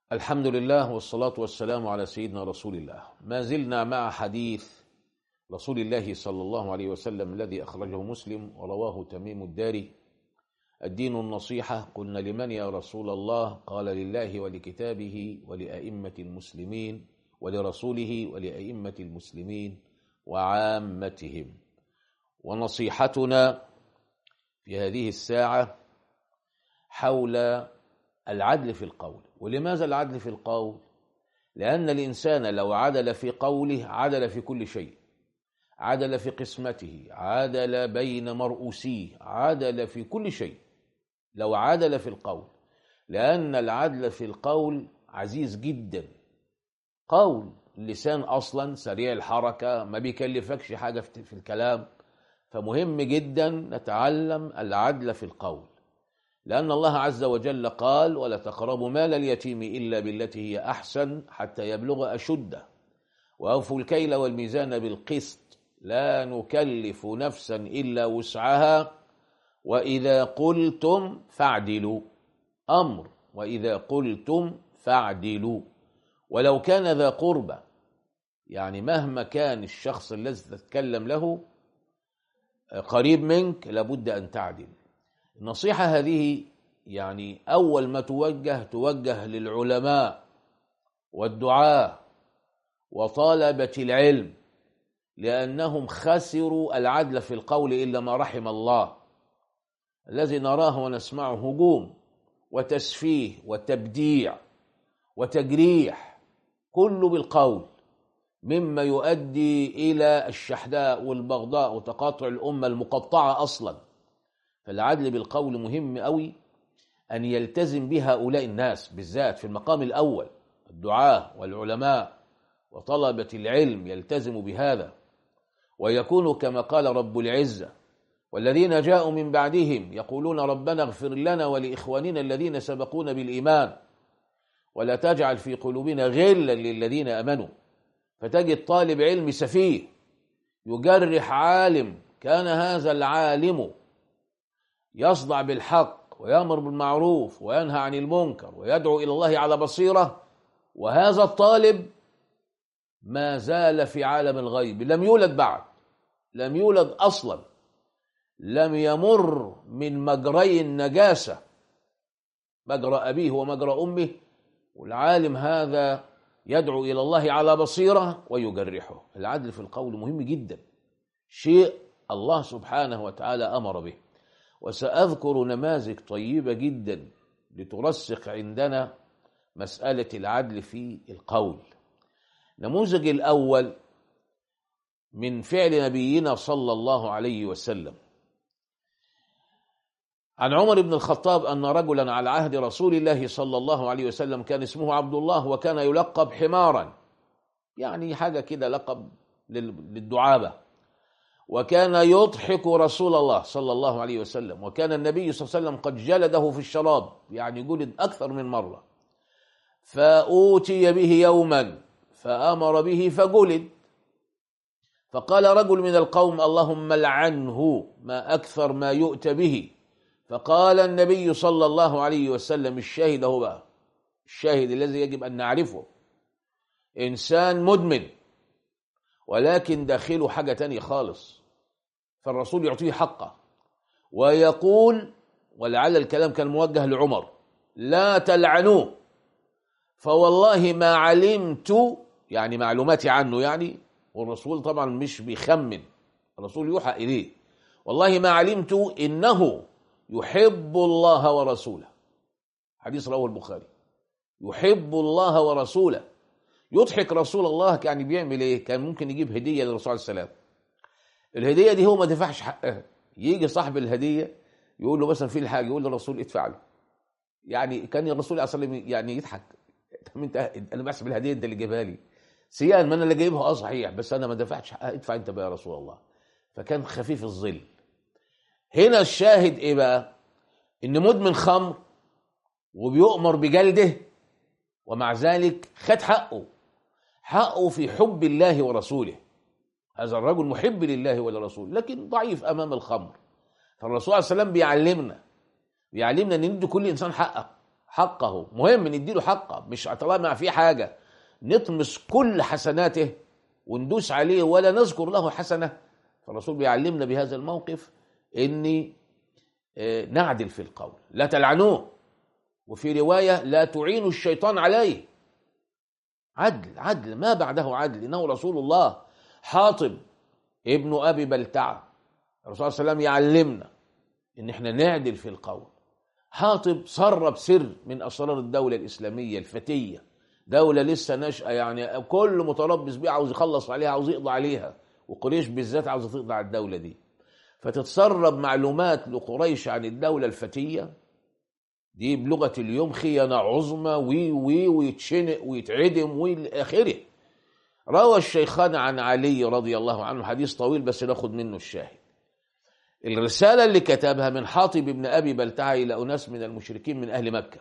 الحمد لله والصلاة والسلام على سيدنا رسول الله. ما زلنا مع حديث رسول الله صلى الله عليه وسلم الذي أخرجه مسلم ورواه تميم الداري: الدين النصيحة. قلنا: لمن يا رسول الله؟ قال: لله ولكتابه ولأئمة المسلمين ولرسوله ولأئمة المسلمين وعامتهم. ونصيحتنا في هذه الساعة حول العدل في القول. ولماذا العدل في القول؟ لأن الإنسان لو عدل في قوله عدل في كل شيء، عدل في قسمته، عدل بين مرؤوسيه، عدل في كل شيء لو عدل في القول، لأن العدل في القول عزيز جدا. قول اللسان أصلا سريع الحركة، ما بيكلفكش حاجة في الكلام، فمهم جدا نتعلم العدل في القول، لأن الله عز وجل قال: ولا تقربوا مال اليتيم إلا بالتي هي أحسن حتى يبلغ أشده وأوفوا الكيل والميزان بالقسط لا نكلف نفسا إلا وسعها وإذا قلتم فاعدلوا. أمر: وإذا قلتم فاعدلوا، ولو كان ذا قربى، يعني مهما كان الشخص الذي تتكلم له قريب منك لابد أن تعدل. النصيحة هذه يعني أول ما توجه للعلماء والدعاة وطلبة العلم، لأنهم خسروا العدل في القول إلا ما رحم الله. الذي نراه ونسمعه هجوم وتسفيه وتبديع وتجريح كله بالقول، مما يؤدي إلى الشحناء والبغضاء وتقاطع الأمة المقطعة أصلا. فالعدل بالقول مهم قوي أن يلتزم به هؤلاء الناس بالذات في المقام الأول، الدعاة والعلماء وطلبة العلم يلتزموا بهذا، ويكونوا كما قال رب العزة: والذين جاءوا من بعدهم يقولون ربنا اغفر لنا ولإخواننا الذين سبقونا بالإيمان ولا تجعل في قلوبنا غلا للذين آمنوا. فتجد طالب علم سفيه يجرح عالم كان هذا العالم يصدع بالحق ويأمر بالمعروف وينهى عن المنكر ويدعو إلى الله على بصيرة، وهذا الطالب ما زال في عالم الغيب، لم يولد بعد، لم يولد أصلا، لم يمر من مجري النجاسة، مجرى أبيه ومجرى أمه، والعالم هذا يدعو إلى الله على بصيرة ويجرحه. العدل في القول مهم جدا، شيء الله سبحانه وتعالى أمر به. وسأذكر نماذج طيبة جدا لترسخ عندنا مسألة العدل في القول. نموذج الأول من فعل نبينا صلى الله عليه وسلم. عن عمر بن الخطاب أن رجلا على عهد رسول الله صلى الله عليه وسلم كان اسمه عبد الله، وكان يلقب حمارا، يعني حاجة كده لقب للدعابة، وكان يضحك رسول الله صلى الله عليه وسلم، وكان النبي صلى الله عليه وسلم قد جلده في الشراب، يعني جلد أكثر من مرة. فأوتي به يوما فأمر به فجلد، فقال رجل من القوم: اللهم لعنه، ما أكثر ما يؤتى به. فقال النبي صلى الله عليه وسلم: الشاهد هو بقى، الشاهد الذي يجب أن نعرفه، إنسان مدمن ولكن داخله حاجة تانية خالص، فالرسول يعطيه حقه ويقول، ولعل الكلام كان موجه لعمر: لا تلعنوه، فوالله ما علمت، يعني معلوماتي عنه يعني، والرسول طبعا مش بيخمن، الرسول يوحى إليه: والله ما علمت إنه يحب الله ورسوله. حديث رواه البخاري. يحب الله ورسوله، يضحك رسول الله. كان بيعمل ايه؟ كان ممكن يجيب هدية للرسول عليه السلام، الهدية دي هو ما دفعش حقها، يجي صاحب الهدية يقول له مثلا في الحاجة، يقول للرسول ادفع له. يعني كان الرسول عليه الصلاة والسلام يعني يضحك: انا بحسب الهدية انت اللي جايبها لي، سيان ما انا اللي جايبها صحيح، بس انا ما دفعتش حقها، ادفع انت بقى يا رسول الله. فكان خفيف الظل. هنا الشاهد ايه بقى؟ ان مدمن خمر وبيؤمر بجلده، ومع ذلك خد حقه في حب الله ورسوله. هذا الرجل محب لله ولرسوله لكن ضعيف امام الخمر. فالرسول عليه السلام بيعلمنا ان ندي كل انسان حقه، حقه، مهم نديله حقه، مش طالما في حاجة نطمس كل حسناته وندوس عليه ولا نذكر له حسنة. فالرسول بيعلمنا بهذا الموقف إني نعدل في القول، لا تلعنوه، وفي رواية لا تعينوا الشيطان عليه. عدل، عدل ما بعده عدل، إنه رسول الله. حاطب ابن أبي بلتعة، الرسول صلى الله عليه وسلم يعلمنا إن احنا نعدل في القول. حاطب سرب سر من أسرار الدولة الإسلامية الفتية، دولة لسه ناشئة، يعني كل متربص بيها عاوز يخلص عليها، عاوز يقضي عليها، وقريش بالذات عاوز تقضي على الدولة دي. فتتسرب معلومات لقريش عن الدولة الفتية دي بلغة اليوم خيانة عظمى، ويتشنق ويتعدم والى آخره. روى الشيخان عن علي رضي الله عنه حديث طويل بس ناخد منه الشاهد. الرسالة اللي كتبها من حاطب بن أبي بلتعة إلى أناس من المشركين من أهل مكة،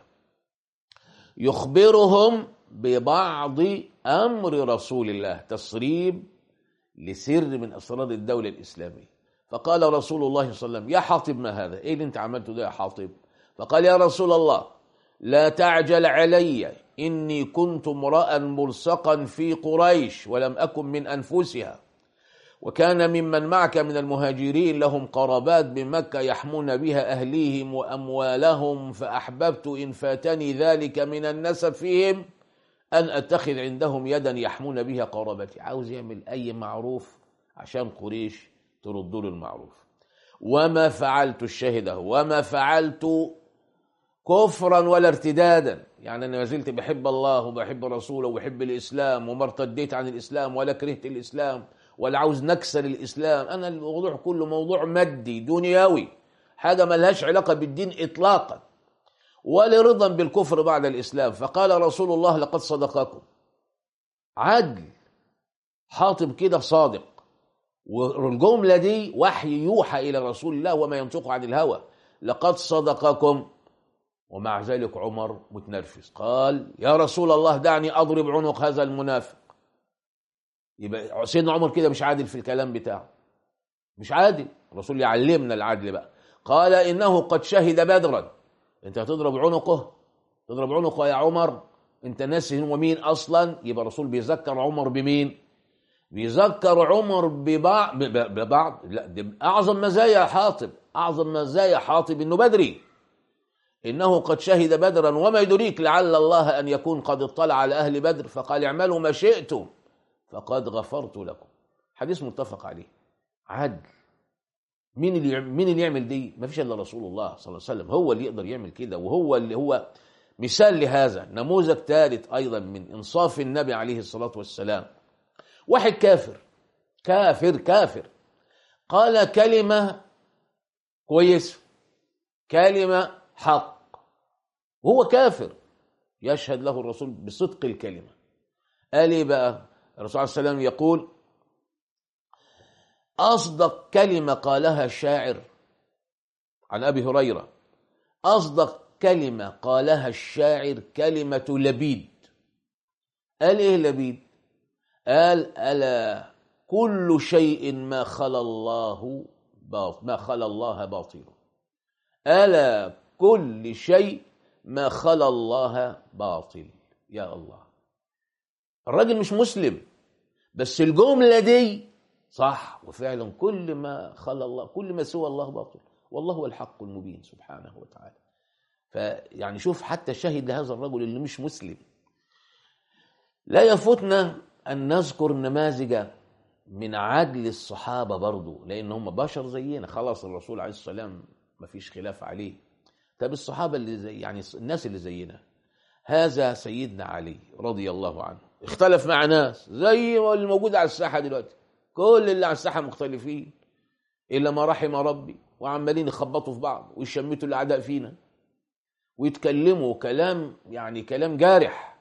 يخبرهم ببعض أمر رسول الله، تسريب لسر من أسرار الدولة الإسلامية. فقال رسول الله صلى الله عليه وسلم: يا حاطب ما هذا؟ إيه اللي أنت عملته ده يا حاطب؟ فقال: يا رسول الله لا تعجل علي، إني كنت امرأ ملصقا في قريش ولم أكن من أنفسها، وكان ممن معك من المهاجرين لهم قرابات بمكة يحمون بها أهليهم وأموالهم، فأحببت إن فاتني ذلك من النسب فيهم أن أتخذ عندهم يدا يحمون بها قرابتي. عاوز يعمل أي معروف عشان قريش تردوا له المعروف. وما فعلت، الشاهده، وما فعلت كفرا ولا ارتدادا، يعني أنا ما زلت بحب الله وبحب رسوله وبحب الإسلام وما ارتديت عن الإسلام ولا كرهت الإسلام ولا عاوز نكسر الإسلام. أنا الموضوع كله موضوع مادي دنيوي، حاجة ما لهاش علاقة بالدين إطلاقا، ولا رضا بالكفر بعد الإسلام. فقال رسول الله: لقد صدقكم. عدل، حاطب كده صادق، والجملة دي وحي يوحى إلى رسول الله وما ينطق عن الهوى. لقد صدقكم. ومع ذلك عمر متنرفز، قال: يا رسول الله دعني أضرب عنق هذا المنافق. يبقى سيدنا عمر كده مش عادل في الكلام بتاعه، مش عادل. الرسول يعلمنا العدل بقى. قال: إنه قد شهد بدرا. انت هتضرب عنقه؟ تضرب عنقه يا عمر؟ انت ناسي هو مين اصلا؟ يبقى الرسول بيذكر عمر بمين؟ بيذكر عمر ببعض لا، دي اعظم مزايا حاطب، اعظم مزايا حاطب انه بدري. انه قد شهد بدرا وما يدريك لعل الله ان يكون قد اطلع على اهل بدر فقال: اعملوا ما شئتم فقد غفرت لكم. حديث متفق عليه. عدل. مين اللي يعمل دي؟ ما فيش الا رسول الله صلى الله عليه وسلم، هو اللي يقدر يعمل كده، وهو اللي هو مثال لهذا. نموذج ثالث ايضا من انصاف النبي عليه الصلاه والسلام. واحد كافر قال كلمه كويسه، كلمه حق، وهو كافر، يشهد له الرسول بصدق الكلمه. قال ايه بقى؟ الرسول صلى الله عليه وسلم يقول: أصدق كلمة قالها الشاعر، عن أبي هريرة، أصدق كلمة قالها الشاعر كلمة لبيد. قال إيه لبيد؟ قال: ألا كل شيء ما خلا الله باطل. ألا كل شيء ما خلا الله باطل. يا الله، الراجل مش مسلم بس الجملة دي صح، وفعلا كل ما خلى الله، كل ما سوى الله باطل، والله هو الحق المبين سبحانه وتعالى. فيعني شوف، حتى شهد لهذا الرجل اللي مش مسلم. لا يفوتنا أن نذكر نماذج من عدل الصحابة برضو، لأن هم بشر زينا. خلاص الرسول عليه السلام ما فيش خلاف عليه. طب الصحابة اللي زي، يعني الناس اللي زينا، هذا سيدنا علي رضي الله عنه اختلف مع ناس زي اللي موجود على الساحة دلوقتي، كل اللي على الساحة مختلفين إلا ما رحم ربي، وعمالين يخبطوا في بعض ويشمتوا الأعداء فينا ويتكلموا كلام، يعني كلام جارح.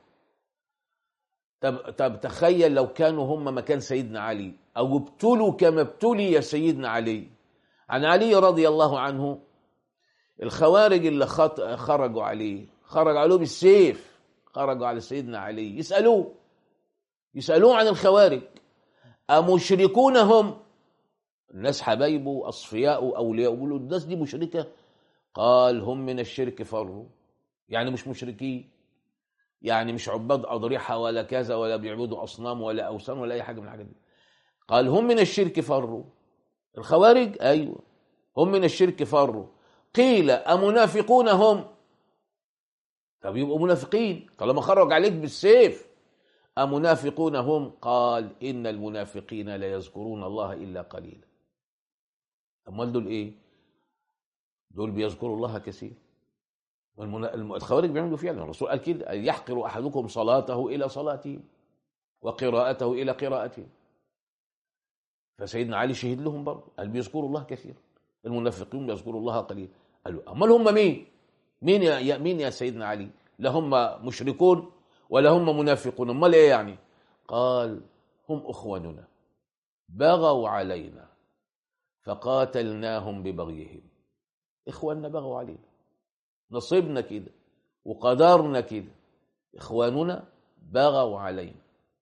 طب تخيل لو كانوا هم مكان سيدنا علي، أو ابتلوا كما ابتلي سيدنا علي. عن علي رضي الله عنه، الخوارج اللي خرجوا عليه بالسيف، خرجوا على سيدنا علي يسألوه عن الخوارج: أمشركون هم؟ الناس حبايبه أصفياء أولياء، يقولوا الناس دي مشركة؟ قال: هم من الشرك فروا يعني مش مشركين، يعني مش عباد أضرحة ولا كذا ولا بيعبدوا أصنام ولا أوثان ولا أي حاجة من الحاجات دي. قال هم من الشرك فروا. الخوارج أيوة هم من الشرك فروا. قيل أمنافقون هم؟ طب يبقوا منافقين طالما خرج عليك بالسيف. أمنافقون هم؟ قال إن المنافقين لا يذكرون الله إلا قليلا. أمال دول إيه؟ دول بيذكروا الله كثير. الخوارج بيعملوا فعلا، الرسول قال كده يحقر أحدكم صلاته إلى صلاته وقراءته إلى قراءته. فسيدنا علي شهد لهم برضه قال بيذكروا الله كثير، المنافقين بيذكروا الله قليلا. قالوا أمال هم مين؟ مين يا سيدنا علي؟ لا هم مشركون ولا هم منافقون، امال ايه يعني؟ قال هم اخواننا بغوا علينا فقاتلناهم ببغيهم. اخواننا بغوا علينا، نصيبنا كده وقدرنا كده، اخواننا بغوا علينا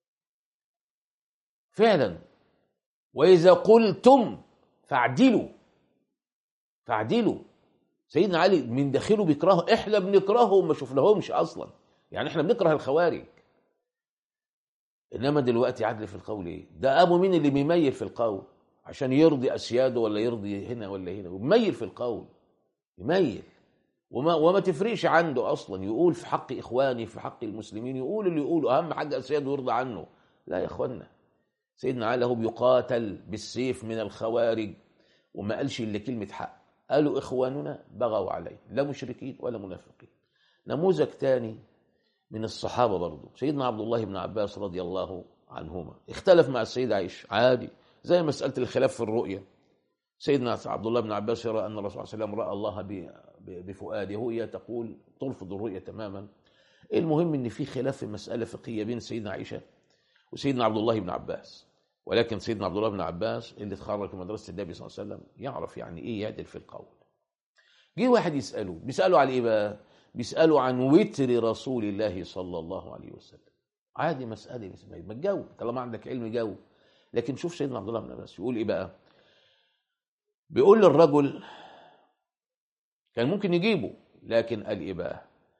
فعلا. واذا قلتم فاعدلوا. سيدنا علي من داخله بيكرهه، احنا بنكرههم ما شفناهمش اصلا، يعني احنا بنكره الخوارج. انما دلوقتي عدل في القول ايه؟ ده ابو مين اللي بيميل في القول عشان يرضي اسياده ولا يرضي هنا ولا هنا، ويميل في القول يميل وما تفرقش عنده اصلا، يقول في حق اخواني في حق المسلمين، يقول اللي يقوله، اهم حاجه اسياده يرضى عنه. لا يا اخوانا، سيدنا علي هو بيقاتل بالسيف من الخوارج وما قالش الا كلمه حق، قالوا اخواننا بغوا عليه، لا مشركين ولا منافقين. نموذج ثاني من الصحابه برضه، سيدنا عبد الله بن عباس رضي الله عنهما اختلف مع السيدة عائشة عادي، زي مساله الخلاف في الرؤيه. سيدنا عبد الله بن عباس يرى ان الرسول صلى الله عليه وسلم راى الله بفؤاده، وهي تقول ترفض الرؤيه تماما. المهم ان في خلاف في مساله فقهيه بين سيدنا عائشه وسيدنا عبد الله بن عباس، ولكن سيدنا عبد الله بن عباس اللي اتخرج من مدرسه النبي صلى الله عليه وسلم يعرف يعني ايه يعدل في القول. جه واحد بيساله على ايه بقى؟ بيساله عن وتر رسول الله صلى الله عليه وسلم. عادي، مساله ما تجاوب طالما عندك علم جاوب. لكن شوف سيدنا عبد الله بن عباس يقول ايه بقى. بيقول للرجل، كان ممكن يجيبه لكن قال ايه بقى؟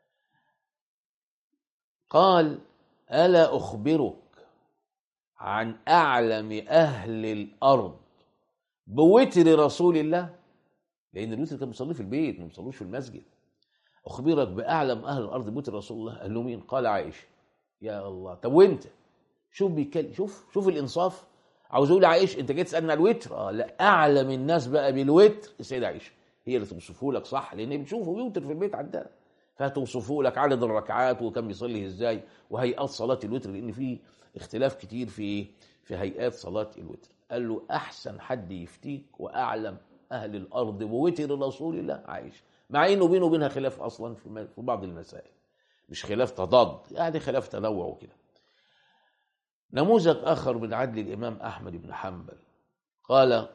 قال الا اخبرك عن اعلم اهل الارض بوتر رسول الله؟ لان الوتر كان بيصلي في البيت ما بيصلوش في المسجد. اخبرك باعلم اهل الارض بوتر رسول الله؟ قال له مين؟ قال عائشه. يا الله، طب وانت؟ شوف بيتكلم، شوف الانصاف. عاوز اقول عائشه انت جاي تسالني على الوتر؟ لا، اعلم الناس بقى بالوتر السيده عائشه، هي اللي توصفه لك صح، لان بتشوفه بيوتر في البيت عندها، فهتوصفه لك عدد الركعات وكان بيصلي ازاي وهيئات صلاه الوتر، لان في اختلاف كتير في هيئات صلاه الوتر. قال له احسن حد يفتيك واعلم اهل الارض بوتر رسول الله عائشه، مع انه بينه وبينها خلاف اصلا في بعض المسائل، مش خلاف تضاد، يعني خلاف تنوع وكده. نموذج آخر من عدل الإمام أحمد بن حنبل، قال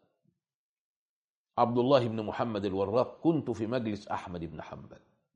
عبد الله بن محمد الوراق كنت في مجلس أحمد بن حنبل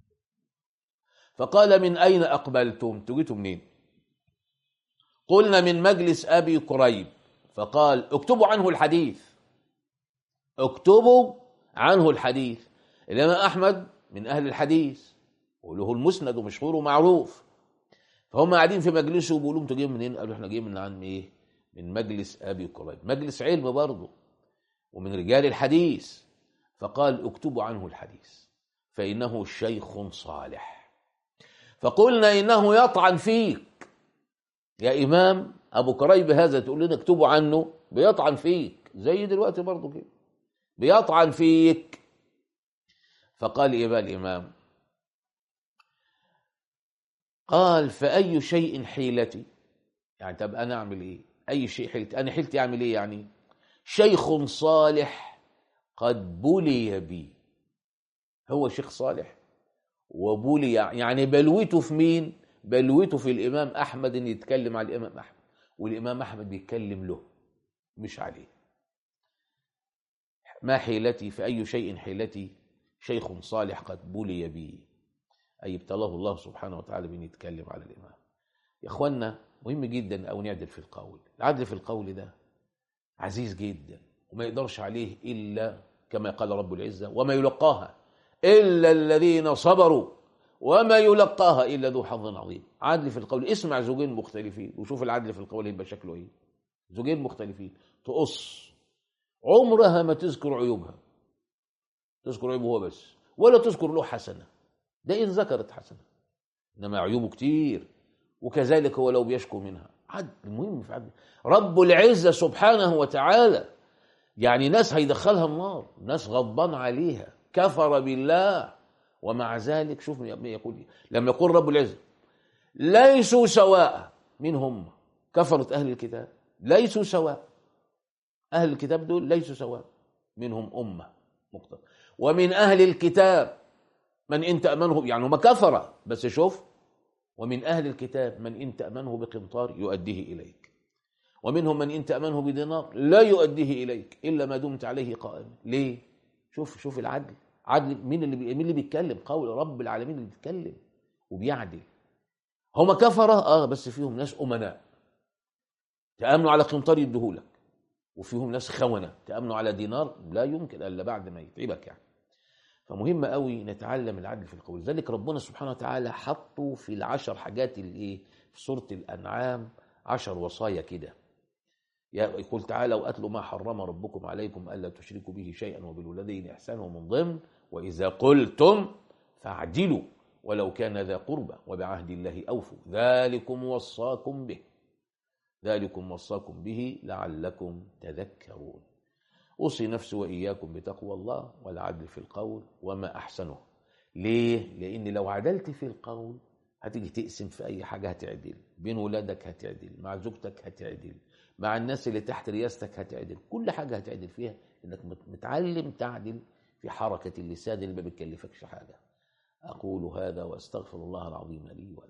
فقال من أين أقبلتم؟ تجيتم منين؟ قلنا من مجلس أبي كريب. فقال اكتبوا عنه الحديث، اكتبوا عنه الحديث. الإمام أحمد من أهل الحديث وله المسند ومشهور ومعروف، فهم قاعدين في مجلسه وبيقولوا انتوا جايين منين؟ قالوا احنا جايين من عن ايه؟ من مجلس ابي كريب، مجلس علم برضه ومن رجال الحديث. فقال اكتبوا عنه الحديث فانه شيخ صالح. فقلنا انه يطعن فيك يا امام ابو كريب، هذا تقول لنا اكتبوا عنه؟ بيطعن فيك زي دلوقتي برضه كده، بيطعن فيك. فقال ايه بقى الامام؟ قال فأي شيء حيلتي؟ يعني طب أنا أعمل إيه؟ أي شيء حيلتي؟ أنا حيلتي أعمل إيه يعني؟ شيخ صالح قد بلي بي. هو شيخ صالح وبلي، يعني بلوته في مين؟ بلوته في الإمام أحمد، إن يتكلم على الإمام أحمد والإمام أحمد بيتكلم له مش عليه. ما حيلتي؟ فأي شيء حيلتي؟ شيخ صالح قد بلي بي، أي ابتلاه الله سبحانه وتعالى بأن يتكلم على الإمام. يا أخوانا مهم جدا أو نعدل في القول. العدل في القول ده عزيز جدا وما يقدرش عليه إلا كما قال رب العزة وما يلقاها إلا الذين صبروا وما يلقاها إلا ذو حظ عظيم. عدل في القول، اسمع زوجين مختلفين وشوف العدل في القول يبقى شكله ايه. زوجين مختلفين تقص، عمرها ما تذكر عيوبها، تذكر عيوبه هو بس، ولا تذكر له حسنة، ده إن ذكرت حسنة، إنما عيوبه كتير. وكذلك هو لو بيشكو منها. عدل، المهم في عدل رب العزة سبحانه وتعالى. يعني ناس هيدخلها النار، ناس غضبان عليها، كفر بالله، ومع ذلك شوف يقول لما يقول رب العزة ليسوا سواء. من هم؟ كفرت أهل الكتاب، ليسوا سواء. أهل الكتاب دول ليسوا سواء، منهم أمة مقتدى. ومن أهل الكتاب من إن تأمنه، يعني هم كفرة، بس شوف، ومن أهل الكتاب من إن تأمنه بقنطار يؤديه إليك، ومنهم من إن تأمنه بدينار لا يؤديه إليك إلا ما دمت عليه قائما. ليه؟ شوف العدل. عدل مين اللي بيتكلم؟ قول رب العالمين اللي بيتكلم وبيعدل. هم كفرة بس فيهم ناس أمناء تأمنوا على قنطار يديهولك، وفيهم ناس خونة تأمنوا على دينار لا يمكن إلا بعد ما يتعبك يعني. فمهم قوي نتعلم العدل في القول. ذلك ربنا سبحانه وتعالى حطوا في العشر حاجات اللي في سورة الأنعام 10 وصايا كده. يقول تعالى وأتلوا ما حرم ربكم عليكم ألا تشركوا به شيئا وبالوالدين إحسانا، ومن ضمن وإذا قلتم فاعدلوا ولو كان ذا قربى وبعهد الله أوفوا ذلكم وصاكم به لعلكم تذكرون. أوصي نفسي وإياكم بتقوى الله والعدل في القول وما أحسنه. ليه؟ لأن لو عدلت في القول هتيجي تقسم في أي حاجة هتعدل، بين ولادك هتعدل، مع زوجتك هتعدل، مع الناس اللي تحت رياستك هتعدل، كل حاجة هتعدل فيها لأنك متعلم تعدل في حركة اللي اللسان اللي ما بتكلفكش حاجة. أقول هذا وأستغفر الله العظيم لي ولكم.